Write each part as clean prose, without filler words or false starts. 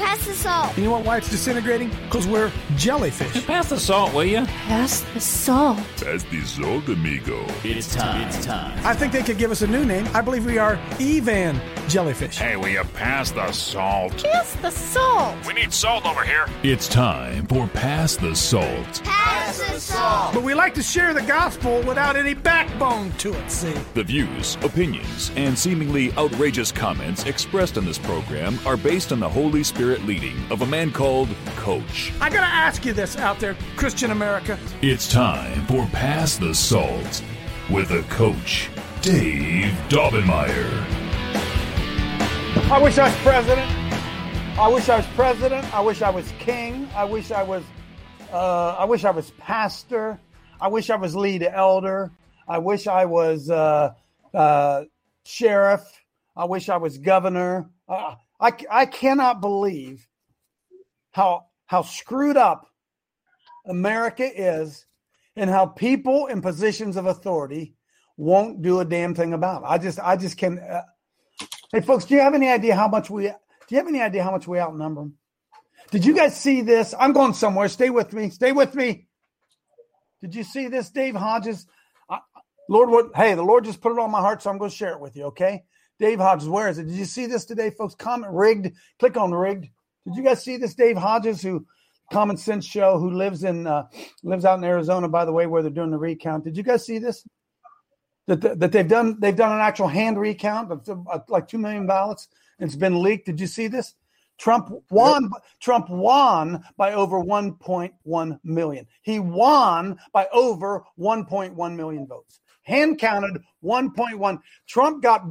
Pass the salt. You know what? Why it's disintegrating? Because we're jellyfish. Pass the salt, will you? Pass the salt. Pass the salt, amigo. It's time. I think they could give us a new name. I believe we are Evan jellyfish. Hey, will you pass the salt? Pass the salt. We need salt over here. It's time for Pass the Salt. Pass the salt. But we like to share the gospel without any backbone to it, see? The views, opinions, and seemingly outrageous comments expressed in this program are based on the Holy Spirit leading of a man called Coach. I gotta ask you this out there, Christian America. It's time for Pass the Salt with the Coach, Dave Daubenmire. I wish I was president. I wish I was president. I wish I was king. I wish I was pastor. I wish I was lead elder. I wish I was sheriff. I wish I was governor. I cannot believe how screwed up America is and how people in positions of authority won't do a damn thing about it. I just can't. Hey, folks, do you have any idea how much we outnumber them? Did you guys see this? I'm going somewhere. Stay with me. Did you see this, Dave Hodges? The Lord just put it on my heart, so I'm going to share it with you, okay? Dave Hodges, where is it? Did you see this today, folks? Comment rigged. Click on rigged. Did you guys see this? Dave Hodges, who Common Sense Show, who lives out in Arizona, by the way, where they're doing the recount. Did you guys see this? That they've done an actual hand recount of like 2 million ballots. It's been leaked. Did you see this? Trump won by over 1.1 million. He won by over 1.1 million votes. Hand counted 1.1. Trump got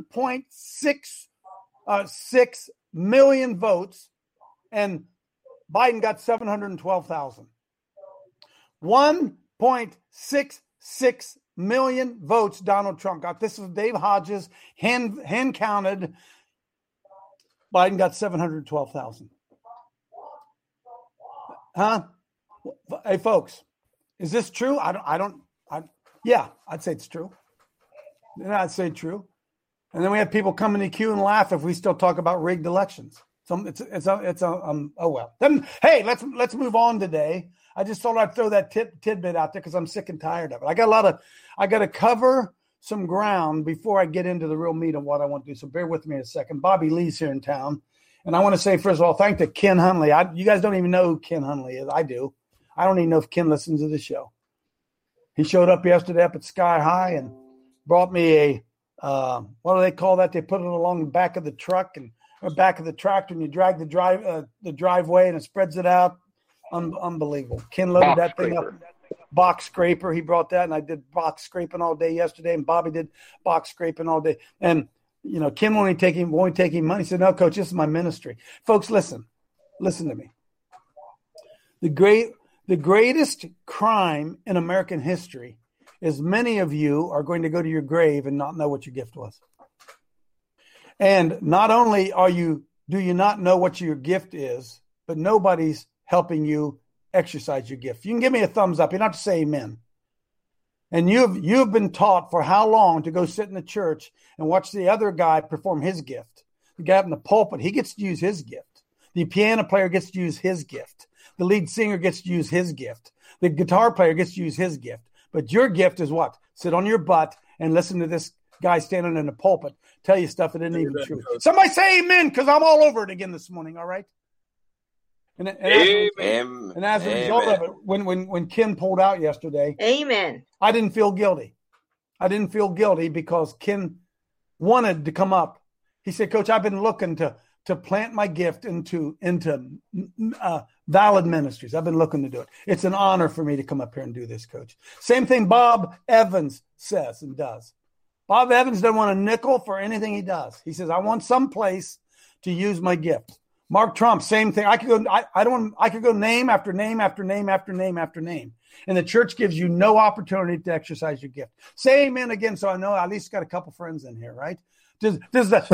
1.6 million votes, and Biden got 712,000. 1.66 million votes Donald Trump got. This is Dave Hodges, hand counted. Biden got 712,000. Huh? Hey, folks, is this true? Yeah, I'd say it's true. I'd say true. And then we have people come in the queue and laugh if we still talk about rigged elections. Oh well. Then, hey, let's move on today. I just thought I'd throw that tidbit out there because I'm sick and tired of it. I got to cover some ground before I get into the real meat of what I want to do. So bear with me a second. Bobby Lee's here in town. And I want to say, first of all, thank to Ken Hunley. You guys don't even know who Ken Hunley is. I do. I don't even know if Ken listens to the show. He showed up yesterday up at Sky High and brought me a, what do they call that? They put it along the back of the truck or back of the tractor, and you drag the driveway and it spreads it out. Unbelievable. Ken loaded that thing up. Box scraper. He brought that, and I did box scraping all day yesterday, and Bobby did box scraping all day. And, Ken won't take him money. He said, no, Coach, this is my ministry. Folks, listen to me. The greatest crime in American history is many of you are going to go to your grave and not know what your gift was. And not only do you not know what your gift is, but nobody's helping you exercise your gift. You can give me a thumbs up. You don't have to say amen. And you've been taught for how long to go sit in the church and watch the other guy perform his gift. The guy up in the pulpit, he gets to use his gift. The piano player gets to use his gift. The lead singer gets to use his gift. The guitar player gets to use his gift. But your gift is what? Sit on your butt and listen to this guy standing in the pulpit tell you stuff that isn't even true. Somebody say amen, because I'm all over it again this morning, all right? And as a result of it, when Ken pulled out yesterday, amen, I didn't feel guilty. I didn't feel guilty because Ken wanted to come up. He said, Coach, I've been looking to plant my gift into valid ministries. I've been looking to do it. It's an honor for me to come up here and do this, Coach. Same thing Bob Evans says and does. Bob Evans doesn't want a nickel for anything he does. He says, I want some place to use my gift. Mark Trump, same thing. I could go name after name after name after name after name. And the church gives you no opportunity to exercise your gift. Say amen again, so I know I at least got a couple friends in here, right? Does the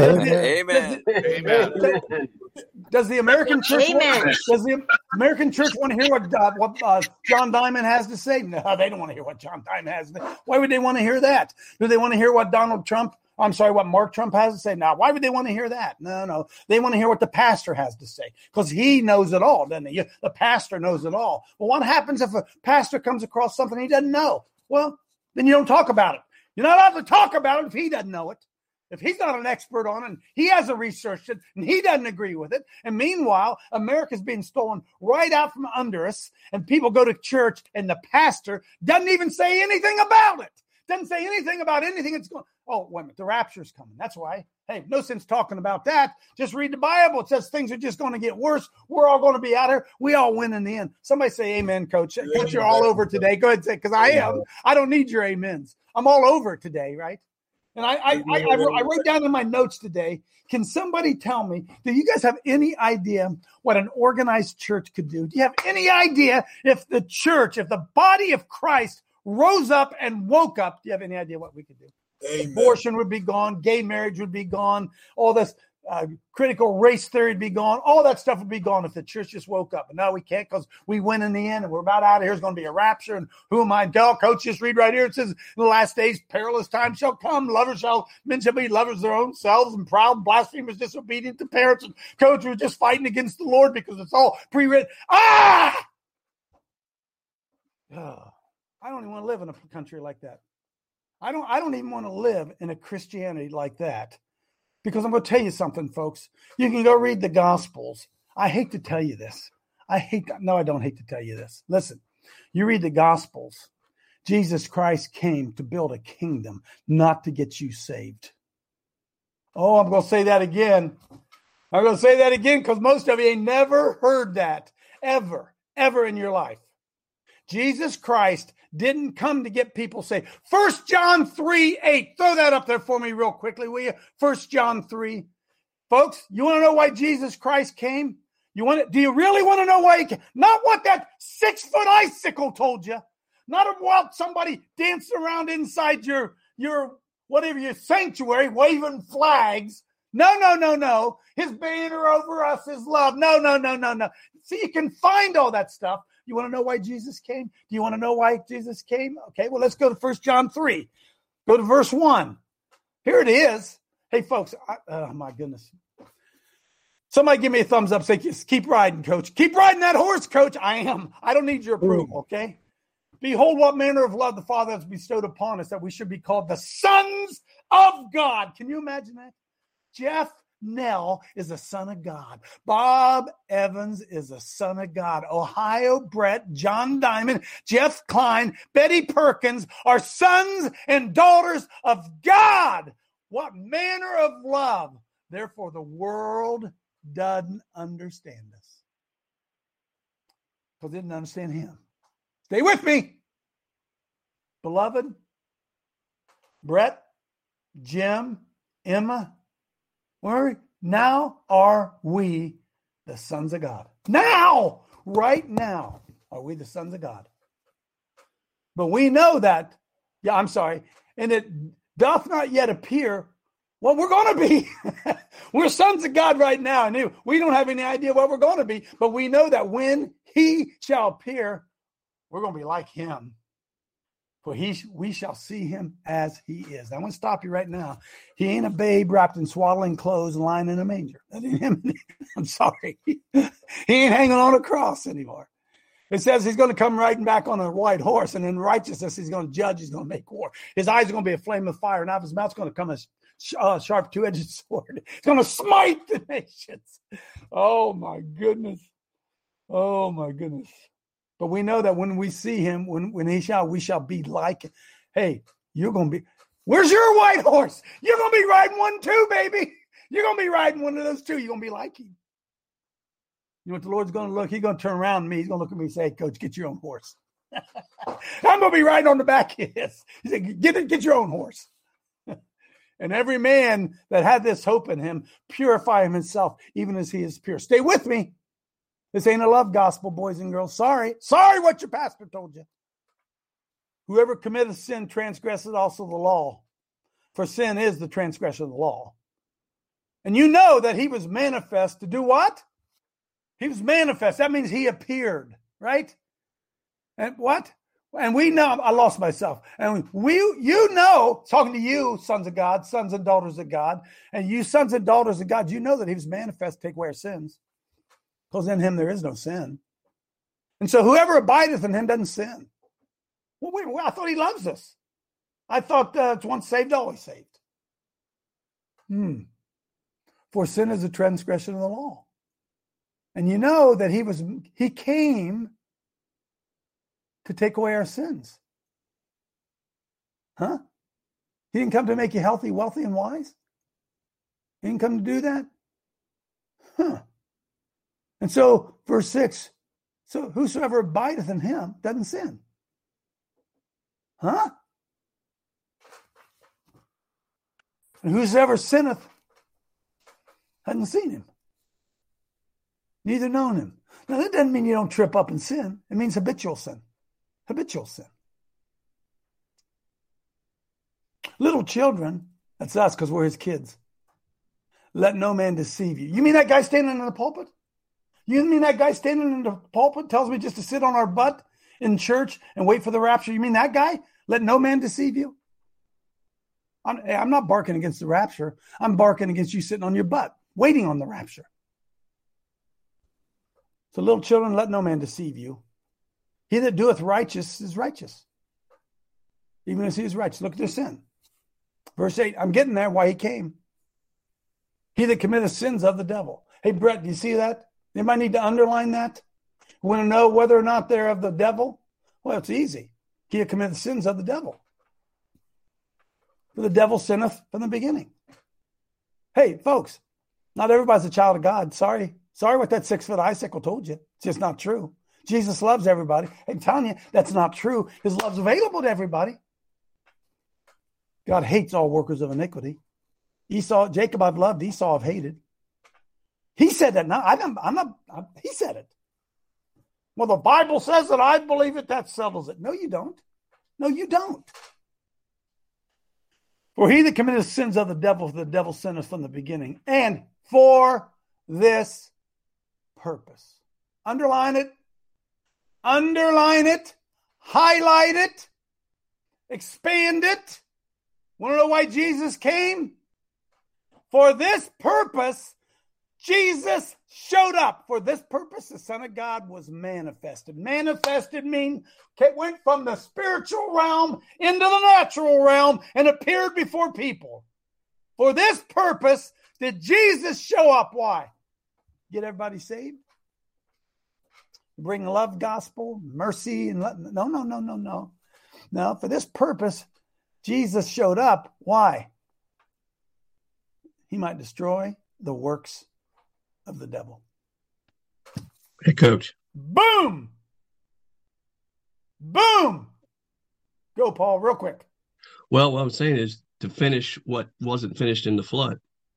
American church want to hear what John Diamond has to say? No, they don't want to hear what John Diamond has to say. Why would they want to hear that? Do they want to hear what Donald Trump I'm sorry, what Mark Trump has to say. Now, why would they want to hear that? No. They want to hear what the pastor has to say because he knows it all, doesn't he? The pastor knows it all. Well, what happens if a pastor comes across something he doesn't know? Well, then you don't talk about it. You're not allowed to talk about it if he doesn't know it. If he's not an expert on it, and he hasn't researched it, and he doesn't agree with it, and meanwhile, America's being stolen right out from under us, and people go to church, and the pastor doesn't even say anything about it. Doesn't say anything about anything that's going. Oh, wait a minute, the rapture's coming. That's why. Hey, no sense talking about that. Just read the Bible. It says things are just going to get worse. We're all going to be out here. We all win in the end. Somebody say amen, Coach. Coach, you're all over today. Go ahead and say, because I am. I don't need your amens. I'm all over today, right? And I wrote down in my notes today, can somebody tell me, do you guys have any idea what an organized church could do? Do you have any idea if the church, if the body of Christ rose up and woke up, do you have any idea what we could do? Amen. Abortion would be gone. Gay marriage would be gone. All this critical race theory would be gone. All that stuff would be gone if the church just woke up. But no, we can't because we win in the end and we're about out of here. There's going to be a rapture. And who am I to tell? Coach, just read right here. It says, in the last days, perilous times shall come. Men shall be lovers of their own selves and proud, blasphemers, disobedient to parents. And Coach, we're just fighting against the Lord because it's all pre-written. I don't even want to live in a country like that. I don't even want to live in a Christianity like that. Because I'm going to tell you something, folks. You can go read the Gospels. I hate to tell you this. I don't hate to tell you this. Listen, you read the Gospels. Jesus Christ came to build a kingdom, not to get you saved. Oh, I'm going to say that again. I'm going to say that again because most of you ain't never heard that ever in your life. Jesus Christ didn't come to get people saved. 1 John 3:8. Throw that up there for me real quickly, will you? 1 John 3. Folks, you want to know why Jesus Christ came? Do you really want to know why he came? Not what that 6-foot icicle told you. Not about somebody dancing around inside your whatever your sanctuary, waving flags. No. His banner over us is love. No. See, you can find all that stuff. You want to know why Jesus came? Do you want to know why Jesus came? Okay, well, let's go to 1 John 3. Go to verse 1. Here it is. Hey, folks, oh, my goodness. Somebody give me a thumbs up. Say, keep riding, Coach. Keep riding that horse, Coach. I am. I don't need your approval, okay? Behold, what manner of love the Father has bestowed upon us, that we should be called the sons of God. Can you imagine that? Jeff Nell is a son of God. Bob Evans is a son of God. Ohio Brett, John Diamond, Jeff Klein, Betty Perkins are sons and daughters of God. What manner of love. Therefore, the world doesn't understand us. Because it didn't understand him. Stay with me. Beloved, Brett, Jim, Emma, now are we the sons of God. Now, right now, are we the sons of God. But we know that, and it doth not yet appear what we're going to be. We're sons of God right now, and we don't have any idea what we're going to be, but we know that when he shall appear, we're going to be like him. For we shall see him as he is. I want to stop you right now. He ain't a babe wrapped in swaddling clothes and lying in a manger. That ain't him. I'm sorry. He ain't hanging on a cross anymore. It says he's going to come riding back on a white horse, and in righteousness he's going to judge. He's going to make war. His eyes are going to be a flame of fire, and out of his mouth's going to come a sharp two-edged sword. He's going to smite the nations. Oh, my goodness. Oh, my goodness. But we know that when we see him, when we shall be like him. Hey, you're going to be, where's your white horse? You're going to be riding one too, baby. You're going to be riding one of those two. You're going to be like him. You know what the Lord's going to look? He's going to turn around at me. He's going to look at me and say, hey, Coach, get your own horse. I'm going to be riding on the back of his. He said, get your own horse. And every man that had this hope in him, purify himself, even as he is pure. Stay with me. This ain't a love gospel, boys and girls. Sorry what your pastor told you. Whoever committeth sin transgresseth also the law. For sin is the transgression of the law. And you know that he was manifest to do what? He was manifest. That means he appeared, right? And what? And we know, I lost myself. And you know, talking to you, sons of God, sons and daughters of God, and you sons and daughters of God, you know that he was manifest to take away our sins. Because in him there is no sin. And so whoever abideth in him doesn't sin. Well, wait, I thought he loves us. I thought it's once saved, always saved. For sin is a transgression of the law. And you know that he came to take away our sins. Huh? He didn't come to make you healthy, wealthy, and wise? He didn't come to do that? Huh. And so, verse 6, so whosoever abideth in him doesn't sin. Huh? And whosoever sinneth hasn't seen him, neither known him. Now, that doesn't mean you don't trip up and sin. It means habitual sin. Habitual sin. Little children, that's us because we're his kids. Let no man deceive you. You mean that guy standing in the pulpit? You mean that guy standing in the pulpit tells me just to sit on our butt in church and wait for the rapture? You mean that guy? Let no man deceive you? I'm not barking against the rapture. I'm barking against you sitting on your butt, waiting on the rapture. So little children, let no man deceive you. He that doeth righteous is righteous, even as he is righteous. Look at their sin. Verse 8, I'm getting there, why he came. He that committeth sins of the devil. Hey, Brett, do you see that? Anybody need to underline that? Want to know whether or not they're of the devil? Well, it's easy. He that committeth sins of the devil. For the devil sinneth from the beginning. Hey, folks, not everybody's a child of God. Sorry what that 6-foot icicle told you. It's just not true. Jesus loves everybody. I'm telling you, that's not true. His love's available to everybody. God hates all workers of iniquity. Jacob I've loved, Esau I've hated. He said that. Now, he said it. Well, the Bible says that I believe it, that settles it. No, you don't. No, you don't. For he that committeth sins of the devil sinneth from the beginning. And for this purpose. Underline it. Underline it. Highlight it. Expand it. Want to know why Jesus came? For this purpose, Jesus showed up. For this purpose, the Son of God was manifested. Manifested means it went from the spiritual realm into the natural realm and appeared before people. For this purpose did Jesus show up. Why? Get everybody saved? Bring love, gospel, mercy, and no. No, for this purpose, Jesus showed up. Why? He might destroy the works of the devil. Hey, Coach. Boom! Boom! Go, Paul, real quick. Well, what I'm saying is to finish what wasn't finished in the flood.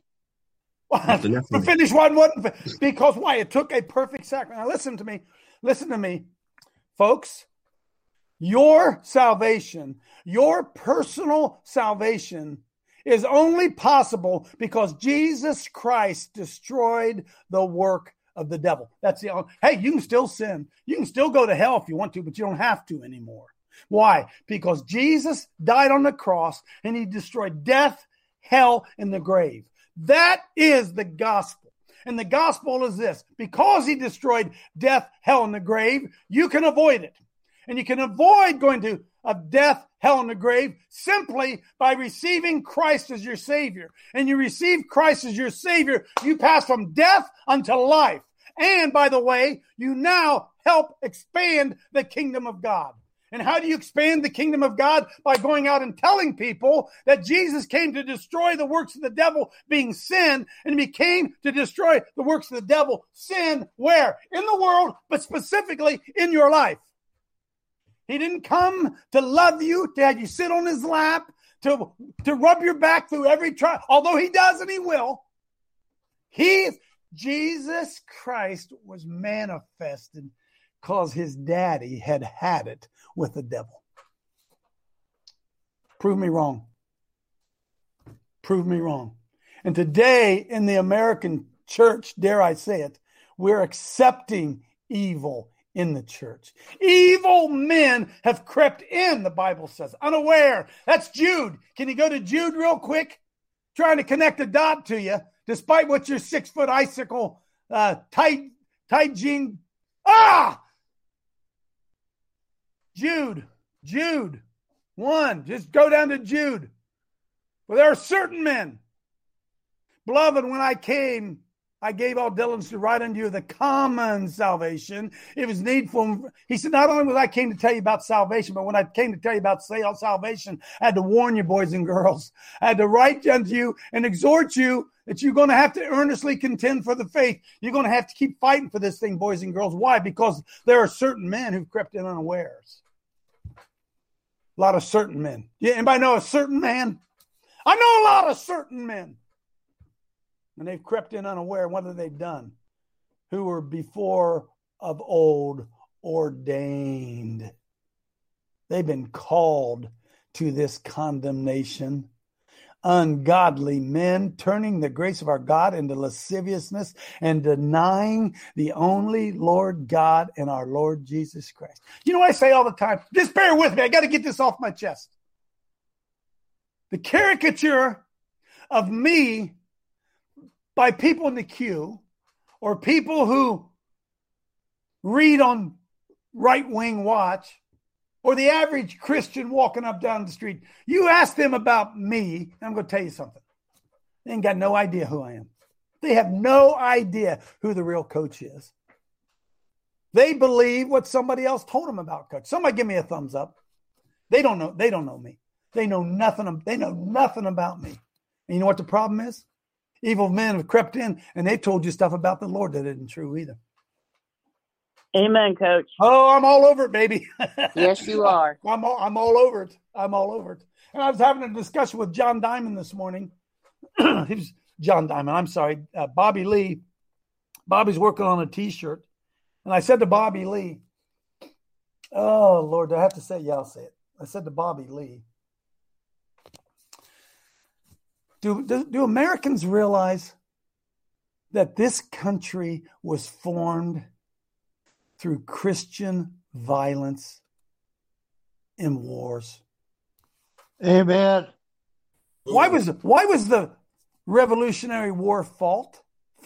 To finish what wasn't, because why? It took a perfect sacrifice. Now listen to me, folks. Your salvation, your personal salvation is only possible because Jesus Christ destroyed the work of the devil. That's the only. Hey, you can still sin. You can still go to hell if you want to, but you don't have to anymore. Why? Because Jesus died on the cross and he destroyed death, hell, and the grave. That is the gospel. And the gospel is this. Because he destroyed death, hell, and the grave, you can avoid it. And you can avoid going to death, hell, and the grave simply by receiving Christ as your Savior. And you receive Christ as your Savior, you pass from death unto life. And by the way, you now help expand the kingdom of God. And how do you expand the kingdom of God? By going out and telling people that Jesus came to destroy the works of the devil, being sin, and he came to destroy the works of the devil, sin, where? In the world, but specifically in your life. He didn't come to love you, to have you sit on his lap, to rub your back through every trial, although he does and he will. Jesus Christ was manifested because his daddy had it with the devil. Prove me wrong. Prove me wrong. And today in the American church, dare I say it, we're accepting evil in the church. Evil men have crept in, the Bible says, unaware. That's Jude. Can you go to Jude real quick? Trying to connect a dot to you, despite what your 6-foot icicle tight jean. Jude 1. Just go down to Jude. For there are certain men. Beloved, when I came, I gave all diligence to write unto you the common salvation. It was needful. He said, not only was I came to tell you about salvation, but when I came to tell you about salvation, I had to warn you, boys and girls. I had to write unto you and exhort you that you're going to have to earnestly contend for the faith. You're going to have to keep fighting for this thing, boys and girls. Why? Because there are certain men who've crept in unawares. A lot of certain men. Yeah, anybody know a certain man? I know a lot of certain men. And they've crept in unaware. What have they done? Who were before of old ordained. They've been called to this condemnation. Ungodly men turning the grace of our God into lasciviousness and denying the only Lord God and our Lord Jesus Christ. You know what I say all the time? Just bear with me. I got to get this off my chest. The caricature of me by people in the queue or people who read on Right Wing Watch or the average Christian walking up down the street, you ask them about me, I'm going to tell you something. They ain't got no idea who I am. They have no idea who the real coach is. They believe what somebody else told them about coach. Somebody give me a thumbs up. They don't know me. They know nothing about me. And you know what the problem is? Evil men have crept in and they told you stuff about the Lord that isn't true either. Amen, Coach. Oh, I'm all over it, baby. Yes, you are. I'm all over it. I'm all over it. And I was having a discussion with John Diamond this morning. He was John Diamond. I'm sorry, Bobby Lee. Bobby's working on a T-shirt, and I said to Bobby Lee, "Oh Lord, do I have to say? Yeah, I'll say it." I said to Bobby Lee, Do Americans realize that this country was formed through Christian violence in wars? Amen. Why was the Revolutionary War fought?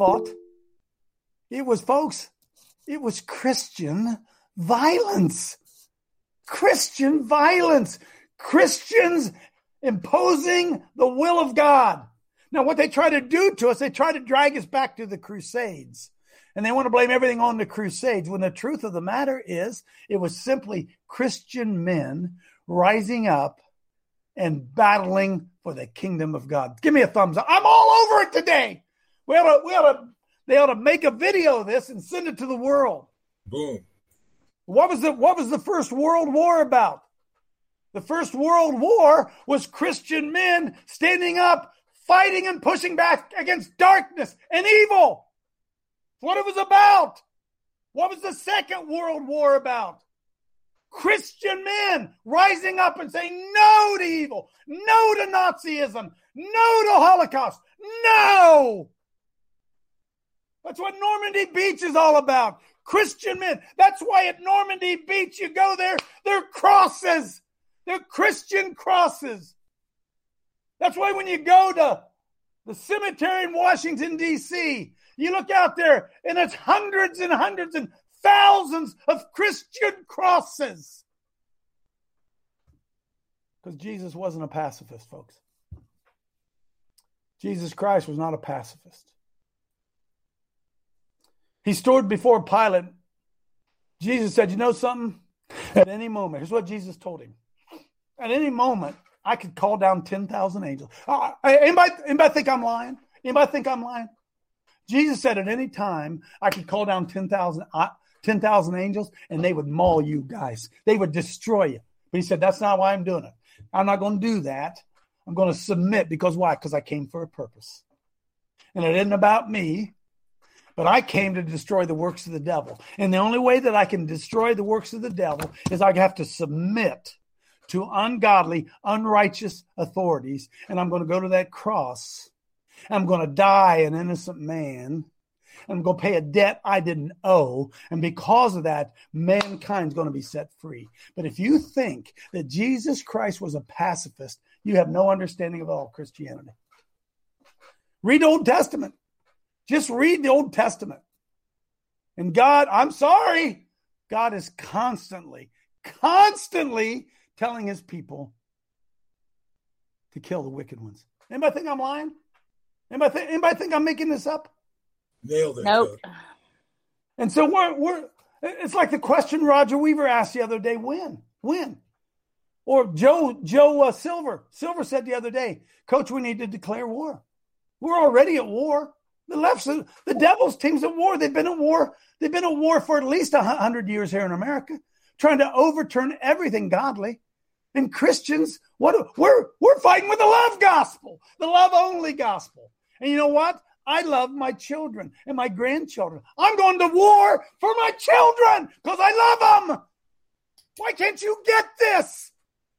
It was Christian violence. Christian violence. Christians imposing the will of God. Now, what they try to do to us, they try to drag us back to the Crusades. And they want to blame everything on the Crusades, when the truth of the matter is it was simply Christian men rising up and battling for the kingdom of God. Give me a thumbs up. I'm all over it today. They ought to make a video of this and send it to the world. Boom. What was the First World War about? The First World War was Christian men standing up, fighting and pushing back against darkness and evil. That's what it was about. What was the Second World War about? Christian men rising up and saying no to evil, no to Nazism, no to Holocaust, no. That's what Normandy Beach is all about. Christian men. That's why at Normandy Beach you go there, they're crosses. They're Christian crosses. That's why when you go to the cemetery in Washington, D.C., you look out there and it's hundreds and hundreds and thousands of Christian crosses. Because Jesus wasn't a pacifist, folks. Jesus Christ was not a pacifist. He stood before Pilate. Jesus said, you know something? At any moment, here's what Jesus told him. At any moment, I could call down 10,000 angels. Anybody think I'm lying? Anybody think I'm lying? Jesus said at any time, I could call down 10,000 angels, and they would maul you guys. They would destroy you. But he said, that's not why I'm doing it. I'm not going to do that. I'm going to submit. Because why? Because I came for a purpose. And it isn't about me, but I came to destroy the works of the devil. And the only way that I can destroy the works of the devil is I have to submit to ungodly, unrighteous authorities. And I'm going to go to that cross. I'm going to die an innocent man. I'm going to pay a debt I didn't owe. And because of that, mankind's going to be set free. But if you think that Jesus Christ was a pacifist, you have no understanding of all Christianity. Read the Old Testament. Just read the Old Testament. And God, I'm sorry, God is constantly telling his people to kill the wicked ones. Anybody think I'm lying? Anybody think I'm making this up? Nailed it. Nope. Coach. And so it's like the question Roger Weaver asked the other day, when? Or Joe Silver said the other day, Coach, we need to declare war. We're already at war. The devil's team's at war. They've been at war. They've been at war for at least 100 years here in America, trying to overturn everything godly. And Christians, we're fighting with the love gospel, the love only gospel. And you know what? I love my children and my grandchildren. I'm going to war for my children because I love them. Why can't you get this?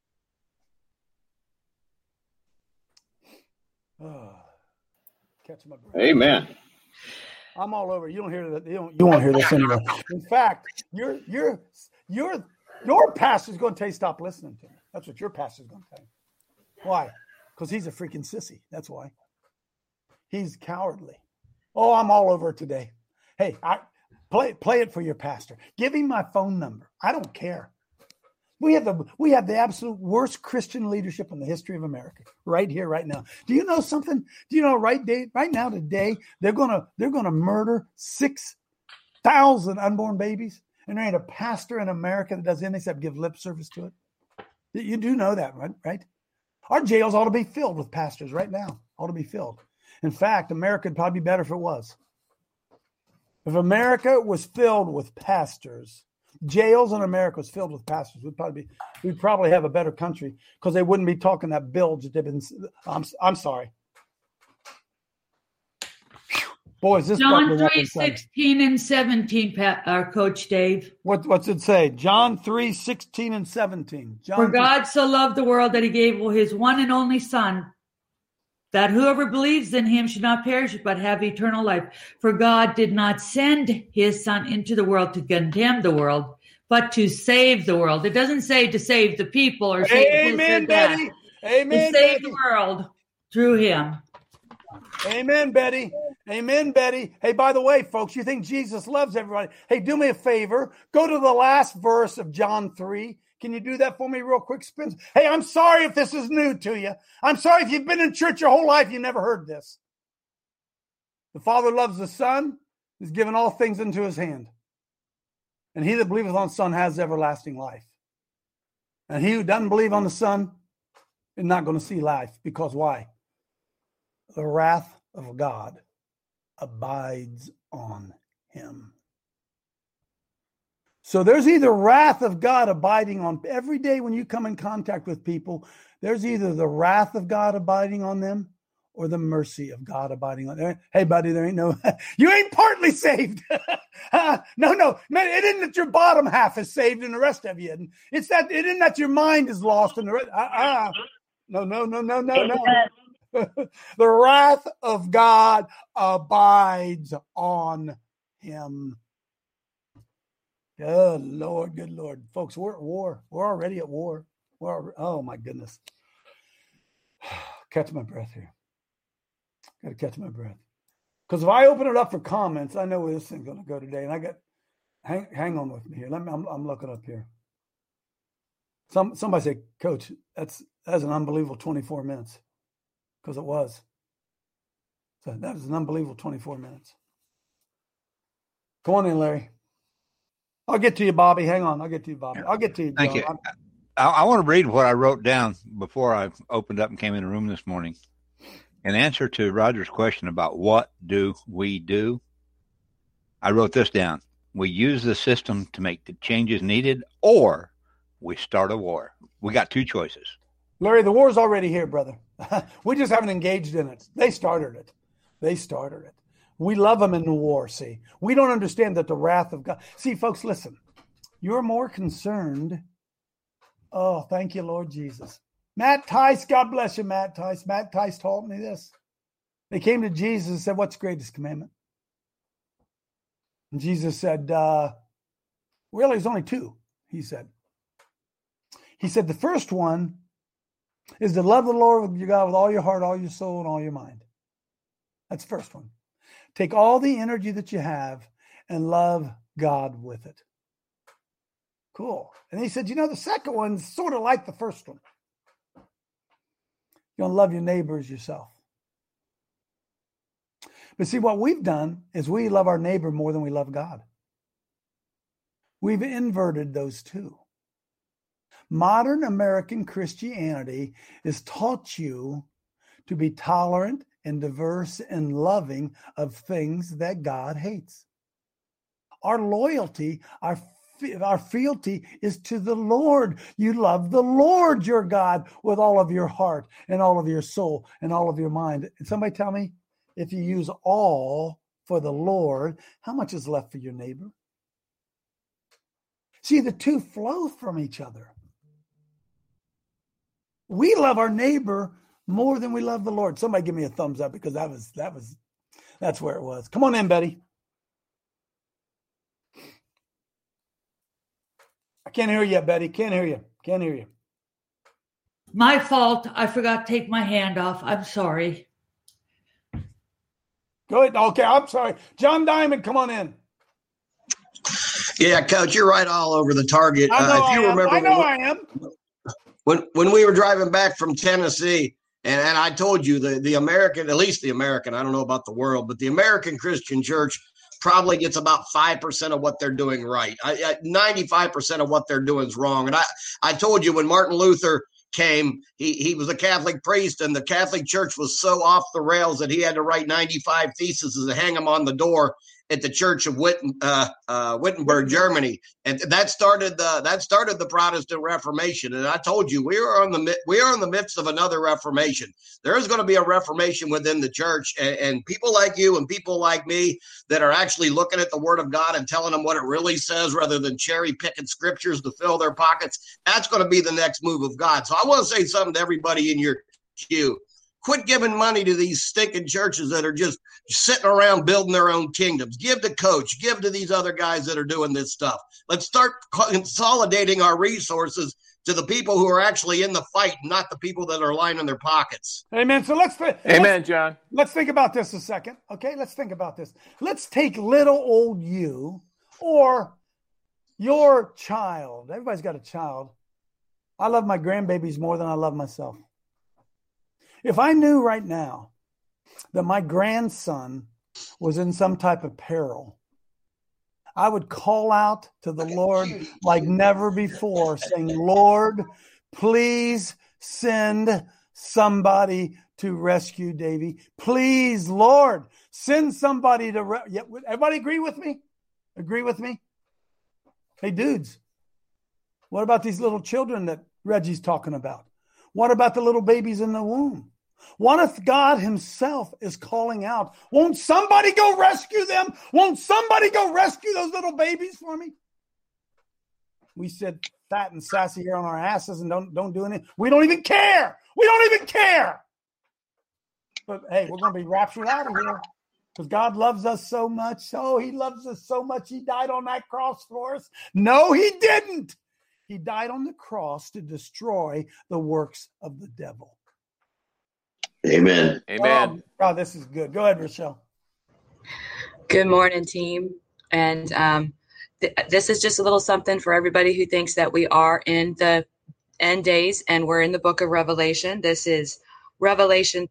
Oh, catch my breath. Amen. I'm all over. You don't hear that. You won't hear this anyway. In fact, your pastor's going to tell you stop listening to me. That's what your pastor's going to tell you. Why? Because he's a freaking sissy. That's why. He's cowardly. Oh, I'm all over it today. Hey, play it for your pastor. Give him my phone number. I don't care. We have the absolute worst Christian leadership in the history of America right here, right now. Do you know something? Do you know right now today they're gonna murder 6,000 unborn babies, and there ain't a pastor in America that does anything except give lip service to it. You do know that, right? Our jails ought to be filled with pastors right now. Ought to be filled. In fact, America would probably be better if it was. If America was filled with pastors, jails in America was filled with pastors, we'd probably have a better country because they wouldn't be talking that bilge that they've been. I'm sorry. Boys, this John 3:16 and 17, Coach Dave. What's it say? John 3:16 and 17. For God so loved the world that he gave his one and only Son, that whoever believes in him should not perish but have eternal life. For God did not send his Son into the world to condemn the world, but to save the world. It doesn't say to save the people or save this or that. Betty. Amen, to save Betty. the world through him. Amen, Betty. Amen, Betty. Hey, by the way, folks, you think Jesus loves everybody. Hey, do me a favor. Go to the last verse of John 3. Can you do that for me real quick, Spence? Hey, I'm sorry if this is new to you. I'm sorry if you've been in church your whole life, you never heard this. The Father loves the Son. He's given all things into his hand. And he that believeth on the Son has everlasting life. And he who doesn't believe on the Son is not going to see life. Because why? The wrath of God abides on him. So there's either wrath of God abiding on every day when you come in contact with people, there's either the wrath of God abiding on them or the mercy of God abiding on them. Hey, buddy, there ain't no, you ain't partly saved. No, it isn't that your bottom half is saved and the rest of you isn't. It isn't that your mind is lost and the rest. No. The wrath of God abides on him. Good Lord. Folks, we're at war. We're already at war. Oh, my goodness. Catch my breath here. Got to catch my breath. Because if I open it up for comments, I know where this thing's going to go today. And I got, hang on with me here. I'm looking up here. Somebody say, Coach, that's an unbelievable 24 minutes. Because it was. So that was an unbelievable 24 minutes. Come on in, Larry. I'll get to you, Bobby. Hang on. I'll get to you, Bobby. I'll get to you, John. Thank you. I want to read what I wrote down before I opened up and came in the room this morning. In answer to Roger's question about what do we do, I wrote this down. We use the system to make the changes needed, or we start a war. We got two choices. Larry, the war's already here, brother. We just haven't engaged in it. They started it. We love them in the war, see. We don't understand that the wrath of God. See, folks, listen. You're more concerned. Oh, thank you, Lord Jesus. Matt Tice, God bless you, Matt Tice. Matt Tice taught me this. They came to Jesus and said, what's the greatest commandment? And Jesus said, really, there's only two, he said. He said, the first one is to love the Lord your God with all your heart, all your soul, and all your mind. That's the first one. Take all the energy that you have and love God with it. Cool. And he said, the second one's sort of like the first one. You're going to love your neighbor as yourself. But see, what we've done is we love our neighbor more than we love God. We've inverted those two. Modern American Christianity has taught you to be tolerant and diverse and loving of things that God hates. Our loyalty, our fealty is to the Lord. You love the Lord your God with all of your heart and all of your soul and all of your mind. And somebody tell me, if you use all for the Lord, how much is left for your neighbor? See, the two flow from each other. We love our neighbor more than we love the Lord. Somebody give me a thumbs up, because that's where it was. Come on in, Betty. I can't hear you yet, Betty. Can't hear you. My fault. I forgot to take my hand off. I'm sorry. Go ahead. Okay, I'm sorry. John Diamond, come on in. Yeah, Coach, you're right all over the target. I am. When we were driving back from Tennessee, and I told you the American, at least the American, I don't know about the world, but the American Christian church probably gets about 5% of what they're doing right. 95% of what they're doing is wrong. And I told you when Martin Luther came, he was a Catholic priest, and the Catholic Church was so off the rails that he had to write 95 theses and hang them on the door at the Church of Wittenberg, Germany, and that started the Protestant Reformation. And I told you we are in the midst of another Reformation. There is going to be a Reformation within the church, and people like you and people like me that are actually looking at the Word of God and telling them what it really says, rather than cherry picking scriptures to fill their pockets. That's going to be the next move of God. So I want to say something to everybody in your queue. Quit giving money to these stinking churches that are just sitting around building their own kingdoms. Give to Coach. Give to these other guys that are doing this stuff. Let's start consolidating our resources to the people who are actually in the fight, not the people that are lining their pockets. Amen. So Amen, John. Let's think about this a second. Okay, let's think about this. Let's take little old you or your child. Everybody's got a child. I love my grandbabies more than I love myself. If I knew right now that my grandson was in some type of peril, I would call out to the Lord like never before, saying, Lord, please send somebody to rescue Davy. Please, Lord, send somebody to everybody agree with me? Agree with me? Hey, dudes, what about these little children that Reggie's talking about? What about the little babies in the womb? What if God himself is calling out? Won't somebody go rescue them? Won't somebody go rescue those little babies for me? We sit fat and sassy here on our asses and don't do anything. We don't even care. We don't even care. But hey, we're going to be raptured out of here because God loves us so much. Oh, he loves us so much. He died on that cross for us. No, he didn't. He died on the cross to destroy the works of the devil. Amen. Amen. Oh, this is good. Go ahead, Rochelle. Good morning, team. And this is just a little something for everybody who thinks that we are in the end days and we're in the book of Revelation. This is Revelation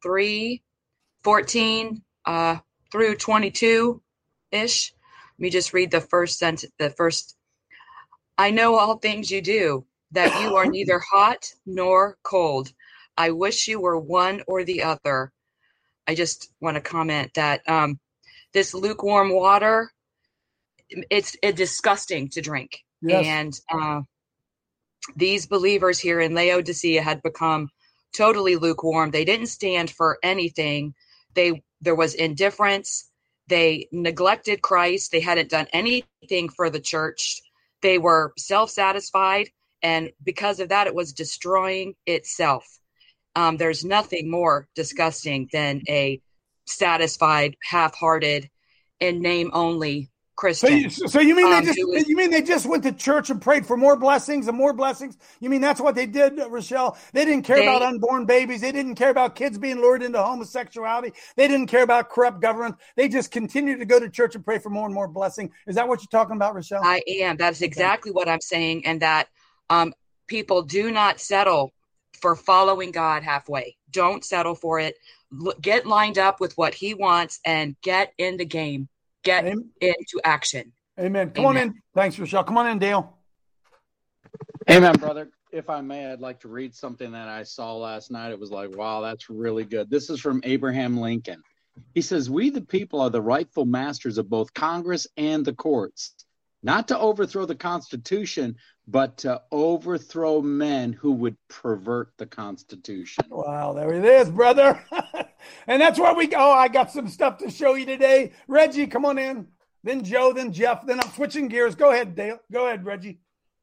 3:14 through 22-ish. Let me just read the first sentence. I know all things you do, that you are neither hot nor cold. I wish you were one or the other. I just want to comment that this lukewarm water, it's disgusting to drink. Yes. And these believers here in Laodicea had become totally lukewarm. They didn't stand for anything. There was indifference. They neglected Christ. They hadn't done anything for the church. They were self-satisfied, and because of that, it was destroying itself. There's nothing more disgusting than a satisfied, half-hearted, in name only Christian. So you mean they just went to church and prayed for more blessings and more blessings? You mean that's what they did, Rochelle? They didn't care about unborn babies. They didn't care about kids being lured into homosexuality. They didn't care about corrupt government. They just continued to go to church and pray for more and more blessing. Is that what you're talking about, Rochelle? I am. That's exactly what I'm saying. And that people do not settle for following God halfway. Don't settle for it. Get lined up with what he wants and get in the game. Get into action. Amen. Come on in. Thanks, Rochelle. Come on in, Dale. Amen, brother. If I may, I'd like to read something that I saw last night. It was like, wow, that's really good. This is from Abraham Lincoln. He says, "We the people are the rightful masters of both Congress and the courts, not to overthrow the Constitution, but to overthrow men who would pervert the Constitution." Wow, there it is, brother. And that's where we go. Oh, I got some stuff to show you today. Reggie, come on in. Then Joe, then Jeff. Then I'm switching gears. Go ahead, Dale. Go ahead, Reggie.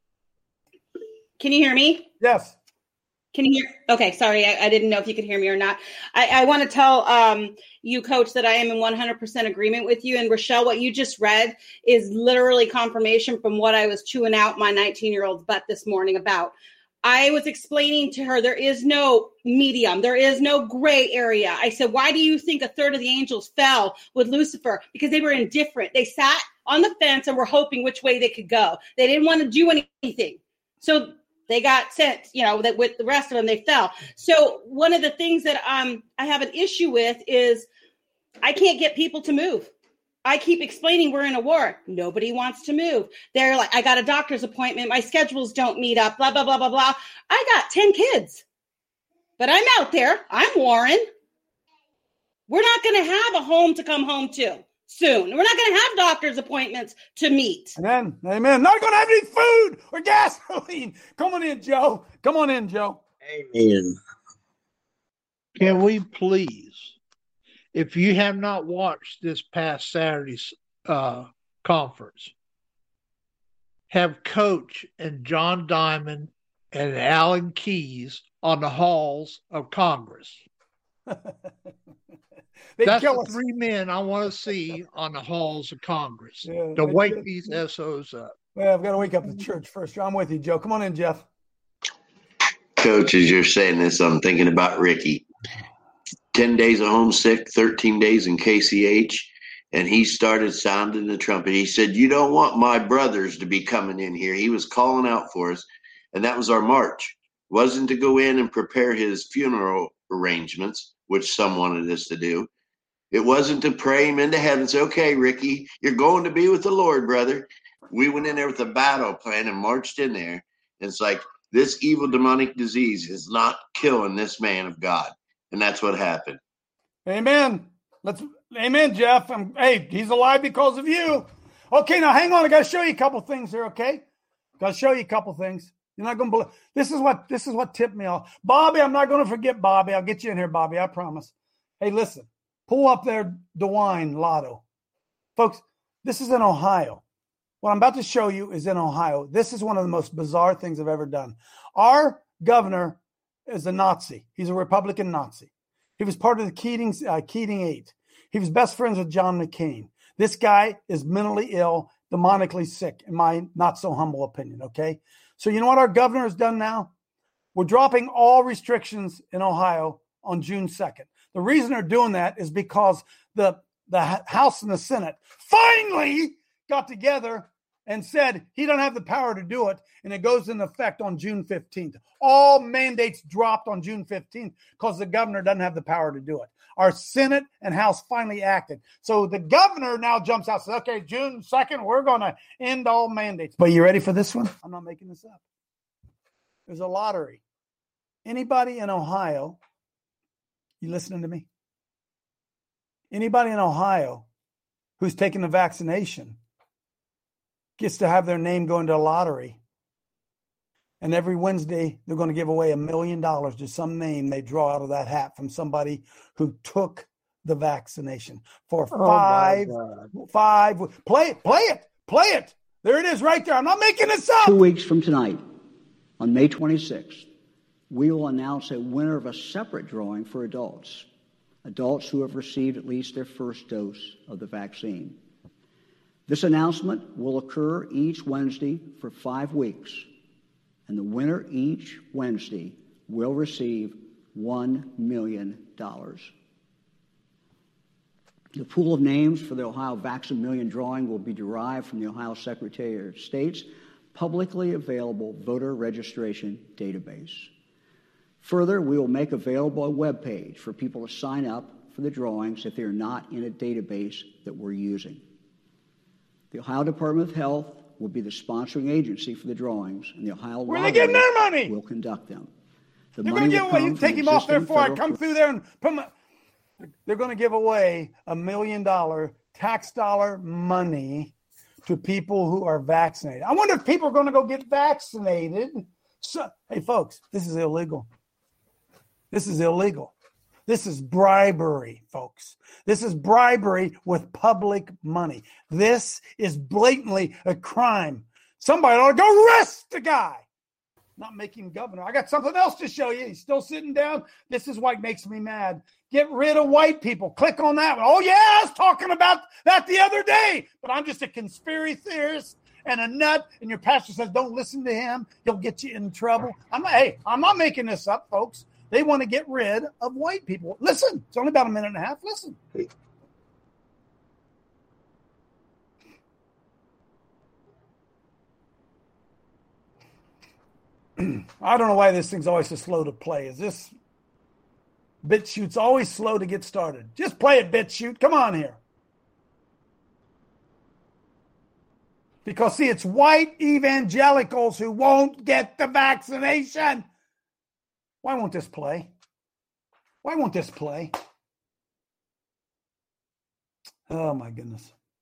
Can you hear me? Yes. Can you hear? Okay, sorry. I didn't know if you could hear me or not. I want to tell you, Coach, that I am in 100% agreement with you. And Rochelle, what you just read is literally confirmation from what I was chewing out my 19-year-old's butt this morning about. I was explaining to her there is no medium. There is no gray area. I said, why do you think a third of the angels fell with Lucifer? Because they were indifferent. They sat on the fence and were hoping which way they could go. They didn't want to do anything. So they got sent, that with the rest of them, they fell. So one of the things that I have an issue with is I can't get people to move. I keep explaining we're in a war. Nobody wants to move. They're like, I got a doctor's appointment. My schedules don't meet up, blah, blah, blah, blah, blah. I got 10 kids, but I'm out there. I'm Warren. We're not going to have a home to come home to soon. We're not going to have doctor's appointments to meet. Amen. Amen. Not going to have any food or gasoline. Come on in, Joe. Come on in, Joe. Amen. Can we please, if you have not watched this past Saturday's conference, have Coach and John Diamond and Alan Keyes on the halls of Congress. That's the three men I want to see on the halls of Congress to wake these SOs up. Well, I've got to wake up the church first. I'm with you, Joe. Come on in, Jeff. Coach, as you're saying this, I'm thinking about Ricky. 10 days of homesick, 13 days in KCH, and he started sounding the trumpet. He said, "You don't want my brothers to be coming in here." He was calling out for us, and that was our march. It wasn't to go in and prepare his funeral arrangements, which some wanted us to do. It wasn't to pray him into heaven and say, "Okay, Ricky, you're going to be with the Lord, brother." We went in there with a battle plan and marched in there. And it's like, this evil demonic disease is not killing this man of God. And that's what happened. Amen. Amen, Jeff. Hey, he's alive because of you. Okay, now hang on. I got to show you a couple things here, okay? Got to show you a couple things. You're not going to believe. This is what tipped me off. Bobby, I'm not going to forget Bobby. I'll get you in here, Bobby. I promise. Hey, listen. Pull up their DeWine Lotto. Folks, this is in Ohio. What I'm about to show you is in Ohio. This is one of the most bizarre things I've ever done. Our governor is a Nazi. He's a Republican Nazi. He was part of the Keating Eight. He was best friends with John McCain. This guy is mentally ill, demonically sick, in my not so humble opinion, okay? So you know what our governor has done now? We're dropping all restrictions in Ohio on June 2nd. The reason they're doing that is because the House and the Senate finally got together and said he don't have the power to do it, and it goes into effect on June 15th. All mandates dropped on June 15th because the governor doesn't have the power to do it. Our Senate and House finally acted. So the governor now jumps out and says, okay, June 2nd, we're going to end all mandates. But you ready for this one? I'm not making this up. There's a lottery. Anybody in Ohio, you listening to me? Anybody in Ohio who's taken the vaccination gets to have their name go into a lottery. And every Wednesday, they're going to give away $1 million to some name they draw out of that hat from somebody who took the vaccination for five. Play it. There it is right there. I'm not making this up. 2 weeks from tonight, on May 26th, we will announce a winner of a separate drawing for adults who have received at least their first dose of the vaccine. This announcement will occur each Wednesday for 5 weeks, and the winner each Wednesday will receive $1 million. The pool of names for the Ohio Vaccine Million drawing will be derived from the Ohio Secretary of State's publicly available voter registration database. Further, we will make available a web page for people to sign up for the drawings if they are not in a database that we're using. The Ohio Department of Health will be the sponsoring agency for the drawings, and the Ohio Where are they getting their money? will conduct them. They're going to give away. You take him off there before I come through there and put my. They're going to give away $1 million tax dollar money to people who are vaccinated. I wonder if people are going to go get vaccinated. So, hey, folks, this is illegal. This is illegal. This is bribery, folks. This is bribery with public money. This is blatantly a crime. Somebody ought to go arrest the guy. Not make him governor. I got something else to show you. He's still sitting down. This is what makes me mad. Get rid of white people. Click on that one. Oh, yeah, I was talking about that the other day. But I'm just a conspiracy theorist and a nut. And your pastor says, don't listen to him. He'll get you in trouble. I'm not making this up, folks. They want to get rid of white people. Listen, it's only about a minute and a half. Listen. I don't know why this thing's always so slow to play. Is this BitChute's always slow to get started? Just play it, BitChute. Come on here. Because, see, it's white evangelicals who won't get the vaccination. Why won't this play? Why won't this play? Oh, my goodness.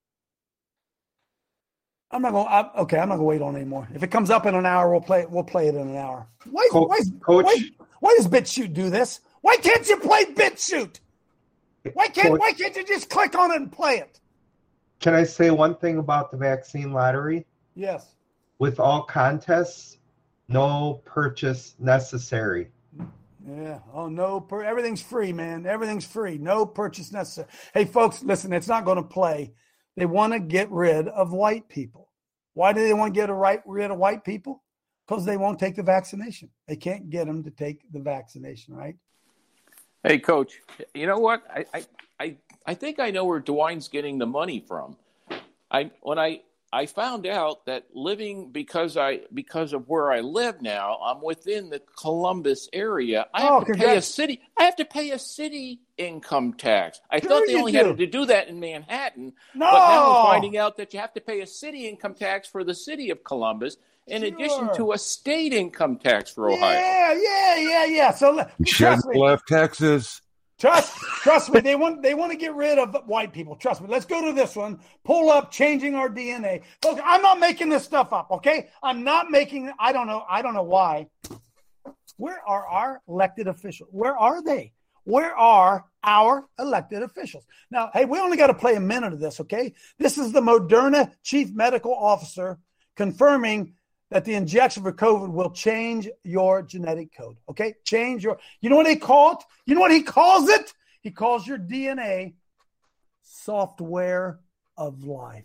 I'm not going to wait on anymore. If it comes up in an hour, we'll play it in an hour. Why does BitChute do this? Why can't you play BitChute? Why can't you just click on it and play it? Can I say one thing about the vaccine lottery? Yes. With all contests, no purchase necessary. Yeah. Oh, no. Everything's free, man. Everything's free. No purchase necessary. Hey, folks, listen, it's not going to play. They want to get rid of white people. Why do they want to get rid of white people? Because they won't take the vaccination. They can't get them to take the vaccination, right? Hey, Coach, you know what? I think I know where DeWine's getting the money from. When I found out that living because of where I live now, I'm within the Columbus area. I have to pay a city. I have to pay a city income tax. I thought they only had to do that in Manhattan. No. But now we're finding out that you have to pay a city income tax for the city of Columbus, in addition to a state income tax for Ohio. Yeah. So Shouldn't left Texas. Trust me, they want to get rid of white people. Trust me. Let's go to this one. Pull up Changing Our DNA. Folks, I'm not making this stuff up, okay? I'm not making I don't know why. Where are our elected officials? Where are they? Where are our elected officials? Now, hey, we only got to play a minute of this, okay? This is the Moderna chief medical officer confirming that the injection for COVID will change your genetic code, okay? You know what they call it? You know what he calls it? He calls your DNA software of life.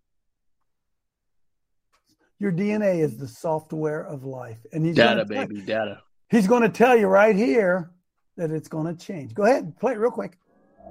Your DNA is the software of life. And he's data. He's going to tell you right here that it's going to change. Go ahead, play it real quick.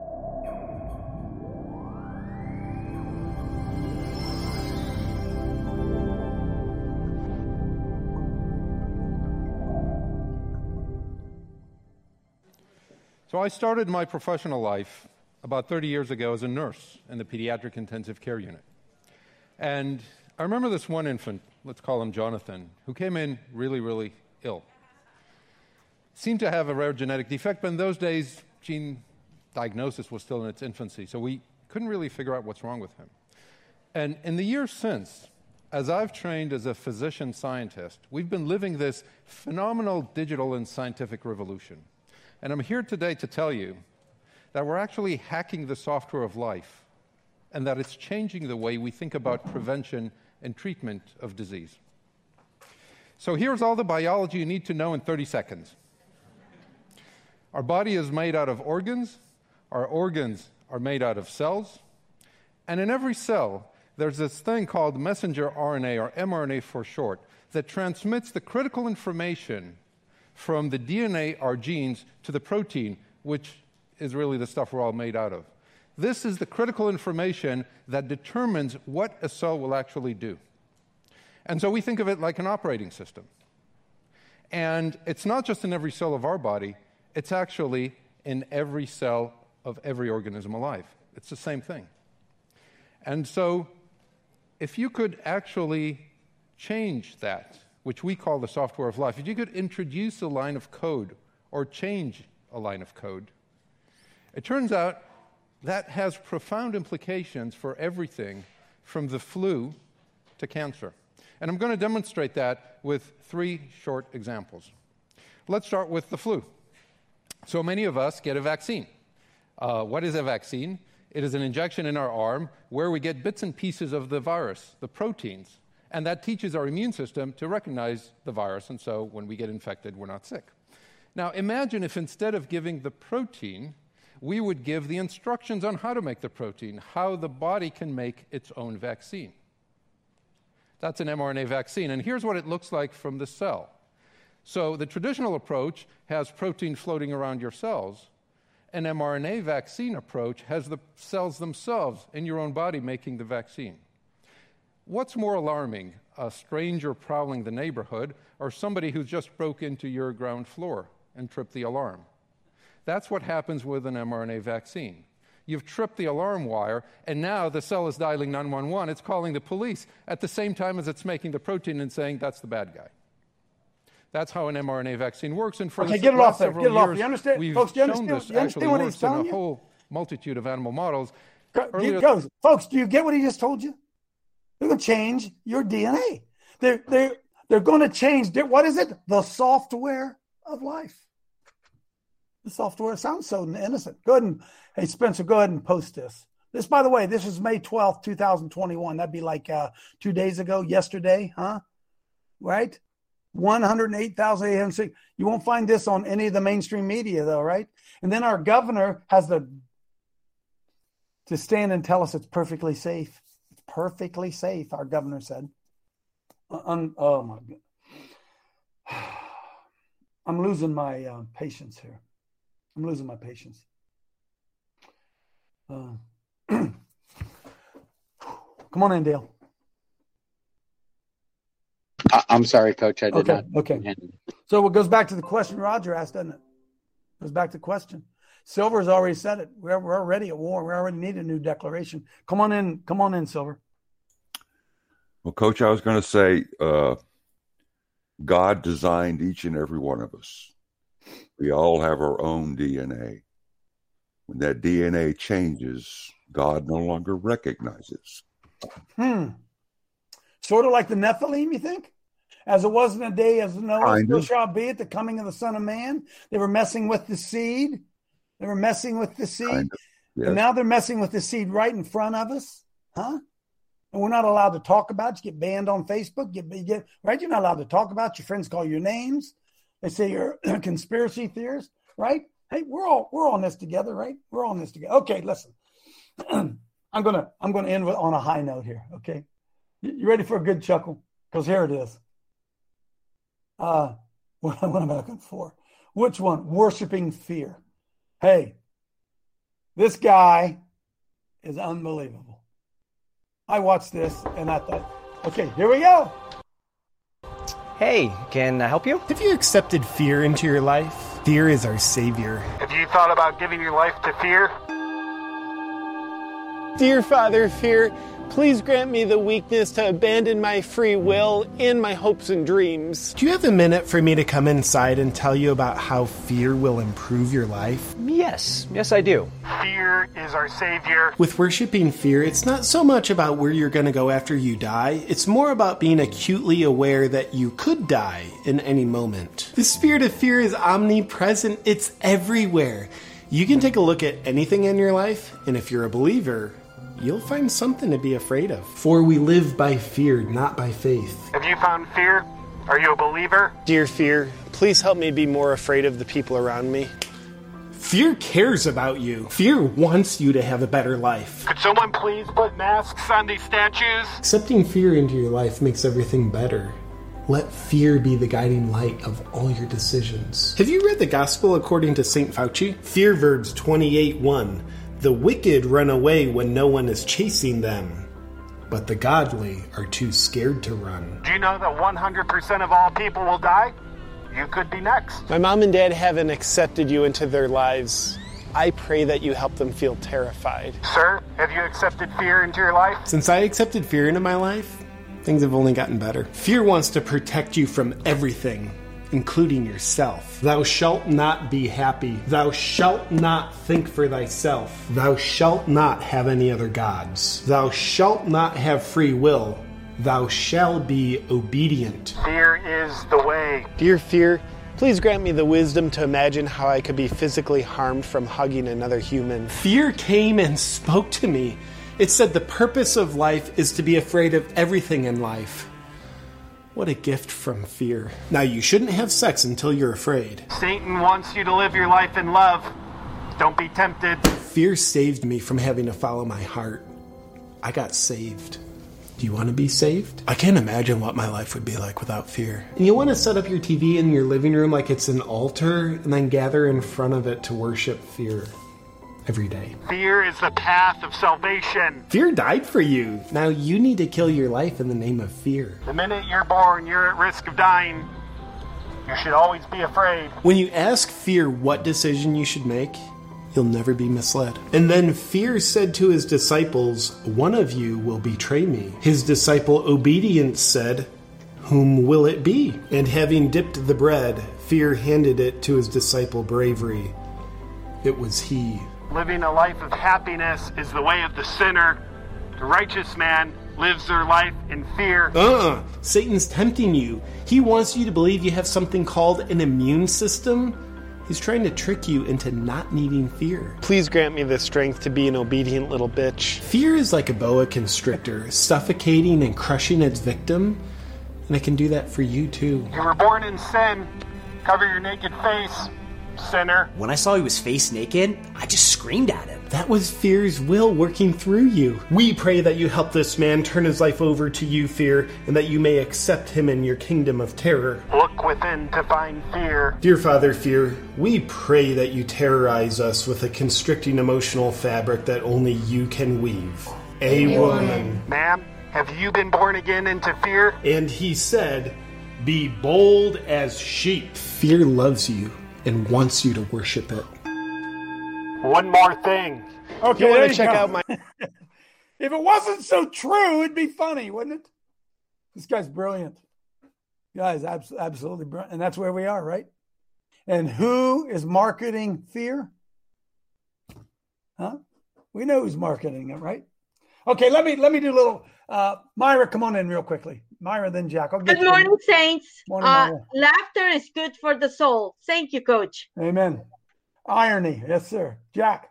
So I started my professional life about 30 years ago as a nurse in the pediatric intensive care unit. And I remember this one infant, let's call him Jonathan, who came in really, really ill. Seemed to have a rare genetic defect, but in those days, gene diagnosis was still in its infancy, so we couldn't really figure out what's wrong with him. And in the years since, as I've trained as a physician scientist, we've been living this phenomenal digital and scientific revolution. And I'm here today to tell you that we're actually hacking the software of life and that it's changing the way we think about prevention and treatment of disease. So here's all the biology you need to know in 30 seconds. Our body is made out of organs. Our organs are made out of cells. And in every cell, there's this thing called messenger RNA, or mRNA for short, that transmits the critical information from the DNA, our genes, to the protein, which is really the stuff we're all made out of. This is the critical information that determines what a cell will actually do. And so we think of it like an operating system. And it's not just in every cell of our body, it's actually in every cell of every organism alive. It's the same thing. And so if you could actually change that, which we call the software of life, if you could introduce a line of code or change a line of code, it turns out that has profound implications for everything from the flu to cancer. And I'm going to demonstrate that with 3 short examples. Let's start with the flu. So many of us get a vaccine. What is a vaccine? It is an injection in our arm where we get bits and pieces of the virus, the proteins, and that teaches our immune system to recognize the virus, and so when we get infected, we're not sick. Now, imagine if instead of giving the protein, we would give the instructions on how to make the protein, how the body can make its own vaccine. That's an mRNA vaccine, and here's what it looks like from the cell. So the traditional approach has protein floating around your cells. An mRNA vaccine approach has the cells themselves in your own body making the vaccine. What's more alarming, a stranger prowling the neighborhood or somebody who just broke into your ground floor and tripped the alarm? That's what happens with an mRNA vaccine. You've tripped the alarm wire, and now the cell is dialing 911. It's calling the police at the same time as it's making the protein and saying, that's the bad guy. That's how an mRNA vaccine works. And for the get it last off there. several Get it off. years, You understand, we've folks? Do you shown understand? this You understand actually what he's works in telling a you? whole multitude of animal models. Folks, do you get what he just told you? They're going to change your DNA. They're going to change. What is it? The software of life. The software sounds so innocent. Go ahead and, hey, Spencer, go ahead and post this. This, by the way, this is May 12th, 2021. That'd be like 2 days ago, yesterday, huh? Right? 108,806. You won't find this on any of the mainstream media, though, right? And then our governor has to stand and tell us it's perfectly safe. It's perfectly safe, our governor said. Oh, my God. I'm losing my patience here. I'm losing my patience. Come on in, Dale. I'm sorry, Coach. I did not. Okay. So it goes back to the question Roger asked, doesn't it? Goes back to the question. Silver's already said it. We're already at war. We already need a new declaration. Come on in, Silver. Well, Coach, I was going to say, God designed each and every one of us. We all have our own DNA. When that DNA changes, God no longer recognizes. Sort of like the Nephilim, you think? As it was in the day of Noah, so shall be at the coming of the Son of Man. They were messing with the seed. Yes. And now they're messing with the seed right in front of us. Huh? And we're not allowed to talk about it. You get banned on Facebook. Right? You're not allowed to talk about it. Your friends call your names. They say you're a conspiracy theorist, right? Hey, we're all in this together, right? We're all in this together. Okay, listen. I'm gonna end on a high note here. Okay, you ready for a good chuckle? Because here it is. What am I looking for? Which one? Worshiping fear. Hey, this guy is unbelievable. I watched this and I thought, okay, here we go. Hey, can I help you? Have you accepted fear into your life? Fear is our savior. Have you thought about giving your life to fear? Dear Father, Fear, please grant me the weakness to abandon my free will and my hopes and dreams. Do you have a minute for me to come inside and tell you about how fear will improve your life? Yes, I do. Fear is our savior. With worshiping fear, it's not so much about where you're going to go after you die. It's more about being acutely aware that you could die in any moment. The spirit of fear is omnipresent. It's everywhere. You can take a look at anything in your life, and if you're a believer, you'll find something to be afraid of. For we live by fear, not by faith. Have you found fear? Are you a believer? Dear Fear, please help me be more afraid of the people around me. Fear cares about you. Fear wants you to have a better life. Could someone please put masks on these statues? Accepting fear into your life makes everything better. Let fear be the guiding light of all your decisions. Have you read the Gospel according to St. Fauci? Fear Verbs 28:1. The wicked run away when no one is chasing them, but the godly are too scared to run. Do you know that 100% of all people will die? You could be next. My mom and dad haven't accepted you into their lives. I pray that you help them feel terrified. Sir, have you accepted fear into your life? Since I accepted fear into my life, things have only gotten better. Fear wants to protect you from everything, including yourself. Thou shalt not be happy. Thou shalt not think for thyself. Thou shalt not have any other gods. Thou shalt not have free will. Thou shalt be obedient. Fear is the way. Dear fear, please grant me the wisdom to imagine how I could be physically harmed from hugging another human. Fear came and spoke to me. It said the purpose of life is to be afraid of everything in life. What a gift from fear. Now, you shouldn't have sex until you're afraid. Satan wants you to live your life in love. Don't be tempted. Fear saved me from having to follow my heart. I got saved. Do you want to be saved? I can't imagine what my life would be like without fear. And you want to set up your TV in your living room like it's an altar and then gather in front of it to worship fear every day. Fear is the path of salvation. Fear died for you. Now you need to kill your life in the name of fear. The minute you're born, you're at risk of dying. You should always be afraid. When you ask fear what decision you should make, you'll never be misled. And then fear said to his disciples, one of you will betray me. His disciple obedience said, whom will it be? And having dipped the bread, fear handed it to his disciple bravery. It was he. Living a life of happiness is the way of the sinner. The righteous man lives their life in fear. Satan's tempting you. He wants you to believe you have something called an immune system. He's trying to trick you into not needing fear. Please grant me the strength to be an obedient little bitch. Fear is like a boa constrictor, suffocating and crushing its victim. And it can do that for you too. You were born in sin. Cover your naked face, sinner. When I saw he was face naked, I just screamed at him. That was fear's will working through you. We pray that you help this man turn his life over to you, fear, and that you may accept him in your kingdom of terror. Look within to find fear. Dear Father Fear, we pray that you terrorize us with a constricting emotional fabric that only you can weave. Amen. Ma'am, have you been born again into fear? And he said, be bold as sheep. Fear loves you and wants you to worship it. One more thing. Okay, you want to check out my... If it wasn't so true, it'd be funny, wouldn't it? This guy's brilliant. Guys, absolutely brilliant. And that's where we are, right? And who is marketing fear? Huh? We know who's marketing it, right? Okay, let me do a little... Myra, come on in real quickly. Myra, then Jack. Good morning, Saints. Morning, laughter is good for the soul. Thank you, Coach. Amen. Irony. Yes, sir. Jack.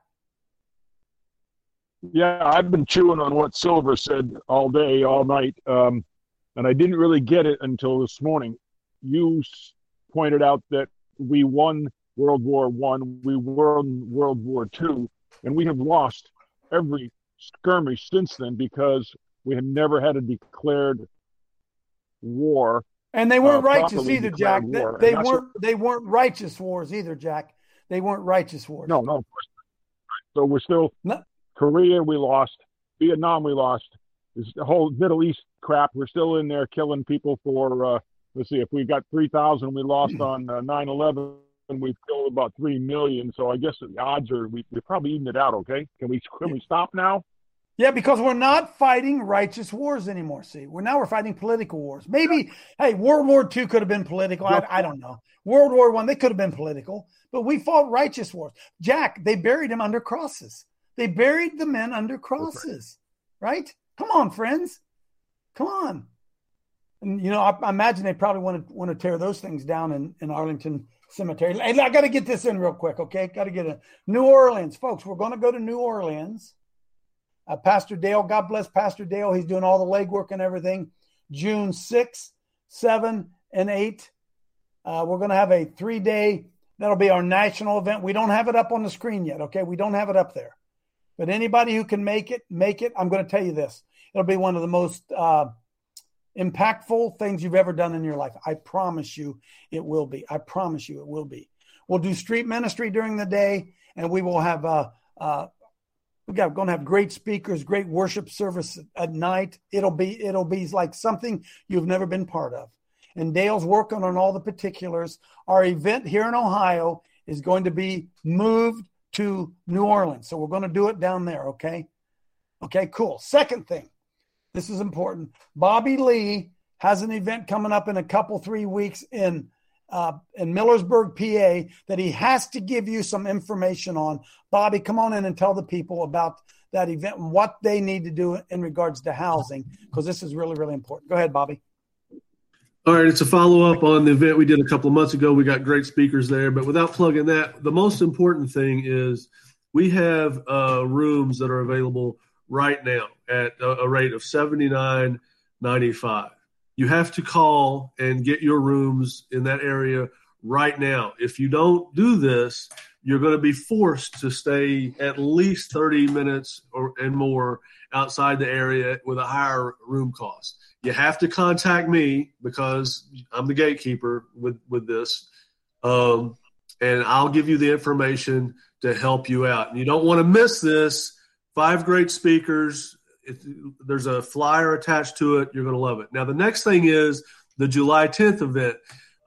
Yeah, I've been chewing on what Silver said all day, all night, and I didn't really get it until this morning. You pointed out that we won World War I, we won World War II, and we have lost every skirmish since then because we have never had a declared war. And they weren't righteous either, Jack. They weren't righteous wars either, Jack. They weren't righteous wars. No, of course not. So we're still Korea, we lost. Vietnam, we lost. This the whole Middle East crap. We're still in there killing people for. Let's see, if we got 3,000, we lost on 9/11. We've killed about 3 million. So I guess the odds are we probably evened it out. Okay, can we stop now? Yeah, because we're not fighting righteous wars anymore. See, we're fighting political wars. Maybe, hey, World War II could have been political. I don't know. World War I, they could have been political, but we fought righteous wars. Jack, they buried him under crosses. They buried the men under crosses, right? Come on, friends. Come on. And, I imagine they probably want to tear those things down in Arlington Cemetery. Hey, I got to get this in real quick, okay? Got to get it. New Orleans. Folks, we're going to go to New Orleans. Pastor Dale, God bless Pastor Dale. He's doing all the legwork and everything. June 6, 7, and 8. We're going to have a 3-day That'll be our national event. We don't have it up on the screen yet, okay? We don't have it up there. But anybody who can make it. I'm going to tell you this. It'll be one of the most impactful things you've ever done in your life. I promise you it will be. I promise you it will be. We'll do street ministry during the day, and we will have we're going to have great speakers, great worship service at night. It'll be like something you've never been part of. And Dale's working on all the particulars. Our event here in Ohio is going to be moved to New Orleans. So we're going to do it down there, okay? Okay, cool. Second thing, this is important. Bobby Lee has an event coming up in 3 weeks in Millersburg, PA, that he has to give you some information on. Bobby, come on in and tell the people about that event and what they need to do in regards to housing, because this is really, really important. Go ahead, Bobby. All right, it's a follow-up on the event we did a couple of months ago. We got great speakers there, but without plugging that, the most important thing is we have rooms that are available right now at a rate of $79.95. You have to call and get your rooms in that area right now. If you don't do this, you're going to be forced to stay at least 30 minutes and more outside the area with a higher room cost. You have to contact me because I'm the gatekeeper with this, and I'll give you the information to help you out. And you don't want to miss this. 5 great speakers. There's a flyer attached to it. You're going to love it. Now, the next thing is the July 10th event.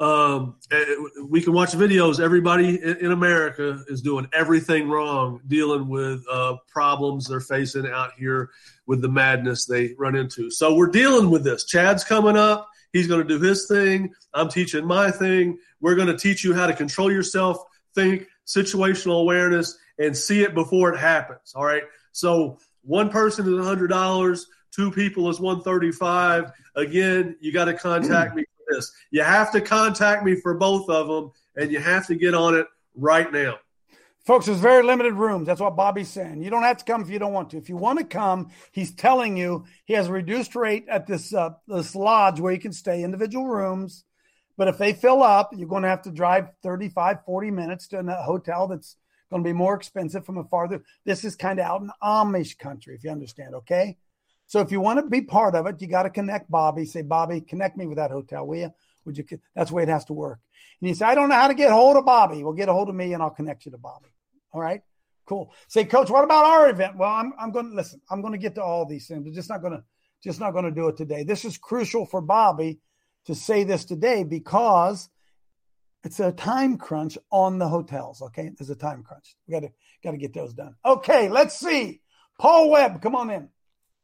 We can watch videos. Everybody in America is doing everything wrong, dealing with problems they're facing out here with the madness they run into. So we're dealing with this. Chad's coming up. He's going to do his thing. I'm teaching my thing. We're going to teach you how to control yourself, think, situational awareness, and see it before it happens. All right. So one person is $100. 2 people is $135. Again, you got to contact me for this. You have to contact me for both of them, and you have to get on it right now. Folks, there's very limited rooms. That's what Bobby's saying. You don't have to come if you don't want to. If you want to come, he's telling you he has a reduced rate at this lodge where you can stay, individual rooms. But if they fill up, you're going to have to drive 35, 40 minutes to a hotel that's going to be more expensive from a farther. This is kind of out in Amish country, if you understand, okay? So if you want to be part of it, you got to connect Bobby. Say, Bobby, connect me with that hotel, will you? Would you? That's the way it has to work. And you say, I don't know how to get a hold of Bobby. Well, get a hold of me and I'll connect you to Bobby. All right, cool. Say, Coach, what about our event? Well, I'm going to listen. I'm going to get to all these things. We're just not going to do it today. This is crucial for Bobby to say this today because it's a time crunch on the hotels. Okay, there's a time crunch. We got to get those done. Okay, let's see. Paul Webb, come on in.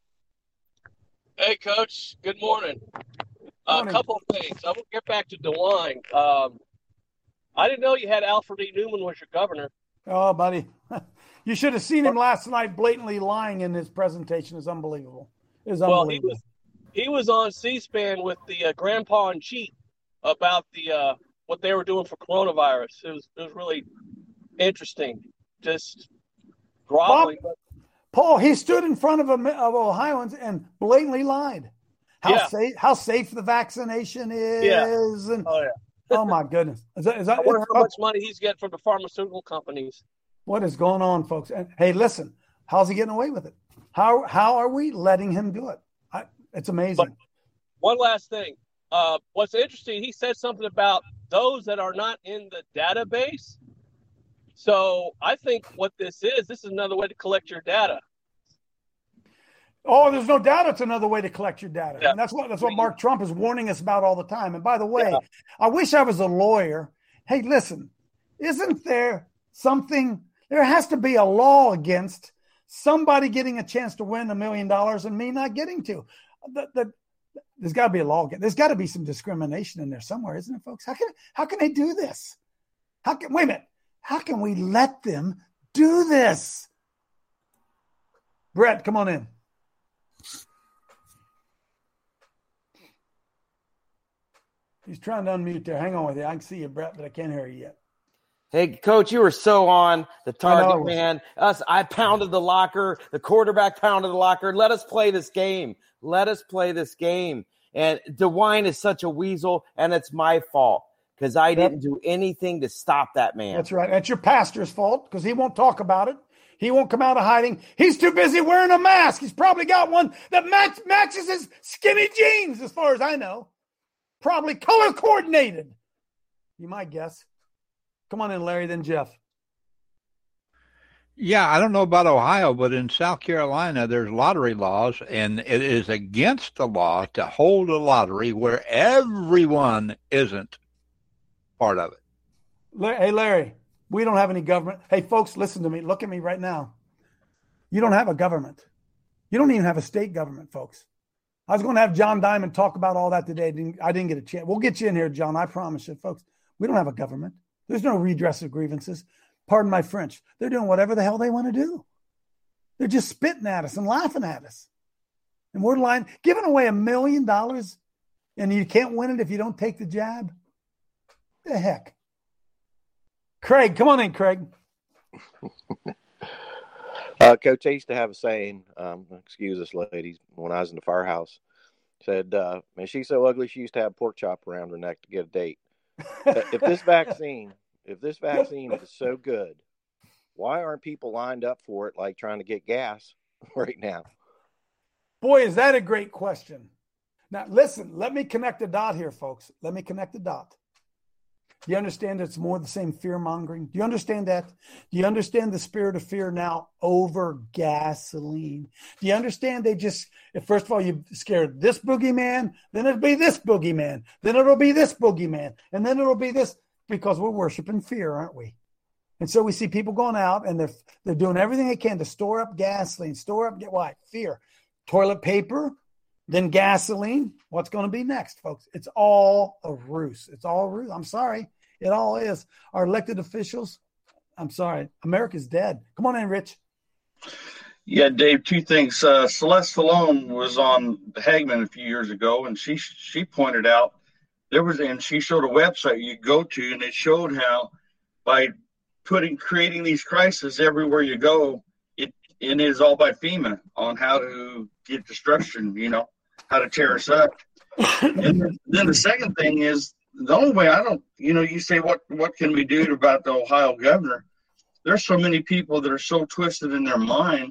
Hey, Coach. Good morning. A couple of things. I will get back to DeWine. I didn't know you had Alfred E. Newman was your governor. Oh, buddy. You should have seen him last night blatantly lying in his presentation. It's unbelievable. It's unbelievable. Well, he was on C-SPAN with the grandpa and chief about the what they were doing for coronavirus. It was really interesting. Just groveling. Paul, he stood in front of Ohioans and blatantly lied. How safe the vaccination is. Yeah. And, oh my goodness. I wonder how much money he's getting from the pharmaceutical companies. What is going on, folks? And hey, listen, how's he getting away with it? How are we letting him do it? It's amazing. But one last thing. What's interesting, he said something about those that are not in the database. So I think what this is another way to collect your data. Oh, there's no doubt it's another way to collect your data. Yeah. And that's what Mark Trump is warning us about all the time. And by the way, I wish I was a lawyer. Hey, listen, isn't there something, there has to be a law against somebody getting a chance to win $1 million and me not getting to. There's got to be a law. There's got to be some discrimination in there somewhere, isn't it, folks? How can they do this? Wait a minute. How can we let them do this? Brett, come on in. He's trying to unmute there. Hang on with you. I can see you, Brett, but I can't hear you yet. Hey, Coach, you were so on the target, man. I pounded the locker. The quarterback pounded the locker. Let us play this game. And DeWine is such a weasel, and it's my fault. because I didn't do anything to stop that man. That's right. That's your pastor's fault because he won't talk about it. He won't come out of hiding. He's too busy wearing a mask. He's probably got one that matches his skinny jeans, as far as I know. Probably color coordinated. You might guess. Come on in, Larry, then Jeff. Yeah, I don't know about Ohio, but in South Carolina, there's lottery laws, and it is against the law to hold a lottery where everyone isn't part of it. Hey, Larry, we don't have any government. Hey, folks, listen to me. Look at me right now. You don't have a government. You don't even have a state government, folks. I was going to have John Diamond talk about all that today. I didn't get a chance. We'll get you in here, John. I promise you, folks. We don't have a government. There's no redress of grievances. Pardon my French. They're doing whatever the hell they want to do. They're just spitting at us and laughing at us. And we're lying, giving away $1 million, and you can't win it if you don't take the jab. The heck? Craig, come on in, Craig. Coach, I used to have a saying, excuse us ladies, when I was in the firehouse, said, man, she's so ugly she used to have pork chop around her neck to get a date. If this vaccine is so good, why aren't people lined up for it like trying to get gas right now? Boy, is that a great question. Now, listen, let me connect the dot here, folks. Let me connect the dot. Do you understand it's more the same fear-mongering? Do you understand that? Do you understand the spirit of fear now over gasoline? Do you understand first of all, you scared this boogeyman, then it'll be this boogeyman, then it'll be this boogeyman, and then it'll be this, because we're worshiping fear, aren't we? And so we see people going out and they're doing everything they can to store up gasoline, why? Fear. Toilet paper, then gasoline. What's going to be next, folks? It's all a ruse. It's all a ruse. I'm sorry. It all is. Our elected officials, I'm sorry. America's dead. Come on in, Rich. Yeah, Dave, two things. Celeste Stallone was on Hagman a few years ago, and she pointed out and she showed a website you go to, and it showed how by creating these crises everywhere you go, it is all by FEMA on how to get destruction, how to tear us up. And then the second thing is, the only way you say, what can we do about the Ohio governor? There's so many people that are so twisted in their mind.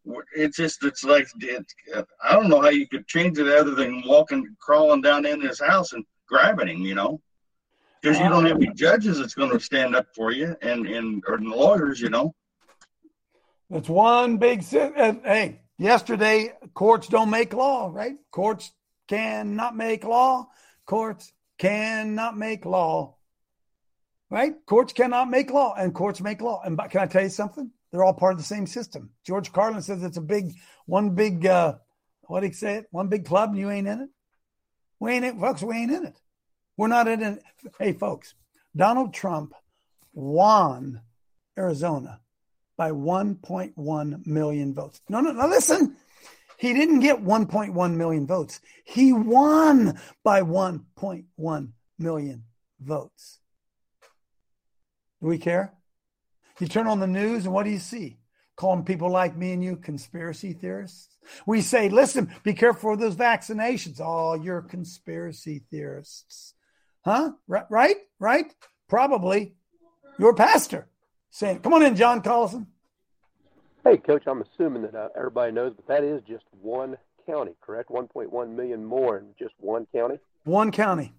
I don't know how you could change it other than crawling down in his house and grabbing him, because you don't have any judges that's going to stand up for you or the lawyers, It's one big, hey, yesterday, courts don't make law, right? Courts cannot make law. Courts cannot make law, right? Courts cannot make law, and courts make law. And can I tell you something? They're all part of the same system. George Carlin says it's one big club, and you ain't in it. We ain't in it, folks. We ain't in it. We're not in it. Hey, folks, Donald Trump won Arizona by 1.1 million votes. No, listen. He didn't get 1.1 million votes. He won by 1.1 million votes. Do we care? You turn on the news and what do you see? Calling people like me and you conspiracy theorists. We say, listen, be careful with those vaccinations. Oh, you're conspiracy theorists. Huh? Right? Probably your pastor saying, come on in, John Collison. Hey, Coach, I'm assuming that everybody knows, but that is just one county, correct? 1.1 million more in just one county? One county.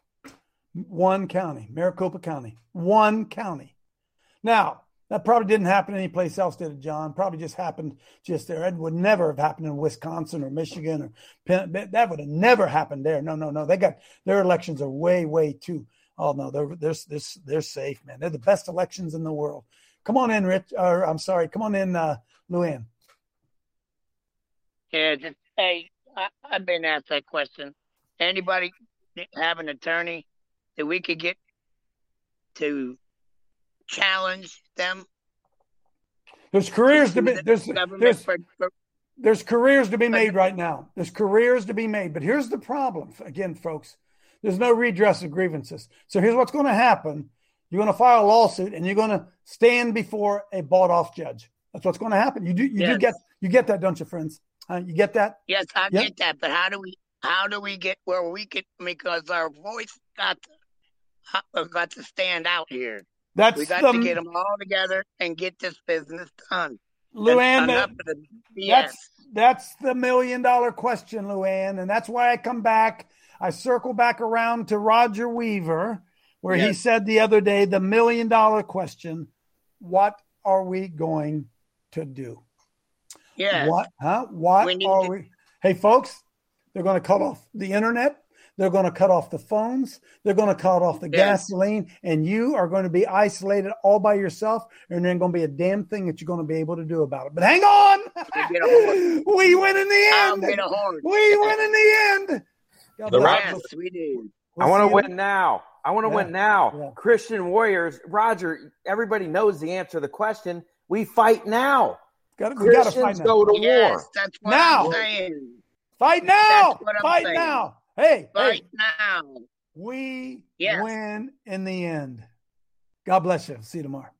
Maricopa County. One county. Now, that probably didn't happen anyplace else, did it, John? Probably just happened just there. It would never have happened in Wisconsin or Michigan or Penn. That would have never happened there. No. They got their elections are way too. Oh no, they're safe, man. They're the best elections in the world. Come on in, Rich. Come on in, Luann. Yeah, I've been asked that question. Anybody have an attorney that we could get to challenge them? There's careers to be. There's careers to be made right now. There's careers to be made. But here's the problem. Again, folks, there's no redress of grievances. So here's what's going to happen. You're going to file a lawsuit and you're going to stand before a bought-off judge. That's what's going to happen. You get that, don't you, friends? You get that? Yes, I get that. But how do we get where we can, because our voice got have got to stand out here. That's we got to get them all together and get this business done. Luann, that's the $1 million question, Luann. And that's why I come back. I circle back around to Roger Weaver, where he said the other day, the $1 million question, what are we going to do? Yeah. What are we? Hey, folks, they're going to cut off the internet. They're going to cut off the phones. They're going to cut off the gasoline. And you are going to be isolated all by yourself. And there ain't going to be a damn thing that you're going to be able to do about it. But hang on. We win in the end. We win in the end. Yes, we do. I want to win now. Yeah. Christian Warriors. Roger, everybody knows the answer to the question. We fight now. Christians go to war. That's what I'm saying. Fight now. Fight now. Hey, now. We win in the end. God bless you. See you tomorrow.